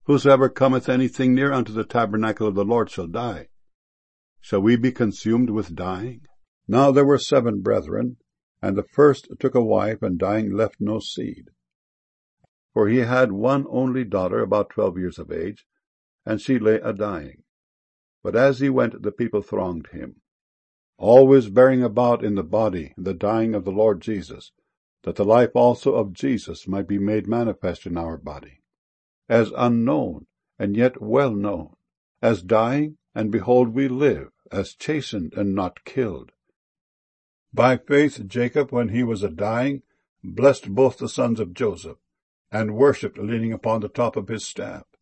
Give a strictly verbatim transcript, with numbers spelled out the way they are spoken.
Whosoever cometh anything near unto the tabernacle of the Lord shall die. Shall we be consumed with dying? Now there were seven brethren, and the first took a wife, and dying left no seed. For he had one only daughter, about twelve years of age, and she lay a-dying. But as he went, the people thronged him, always bearing about in the body the dying of the Lord Jesus, that the life also of Jesus might be made manifest in our body. As unknown, and yet well known, as dying, and behold we live, as chastened, and not killed. By faith Jacob, when he was a-dying, blessed both the sons of Joseph, and worshipped leaning upon the top of his staff.